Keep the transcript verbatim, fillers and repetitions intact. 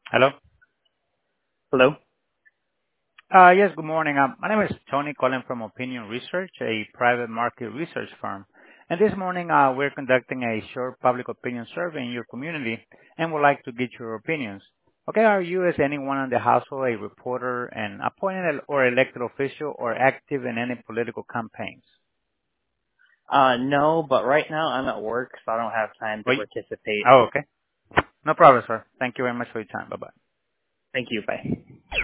Hello? Hello? Uh Yes, good morning. Um, My name is Tony calling from Opinion Research, a private market research firm. And This morning, uh we're conducting a short public opinion survey in your community and would like to get your opinions. Okay, are you, as anyone in the household, a reporter, an appointed or elected official, or active in any political campaigns? Uh, no, but right now I'm at work, so I don't have time to Wait. participate. Oh, okay. No problem, sir. Thank you very much for your time. Bye-bye. Thank you. Bye.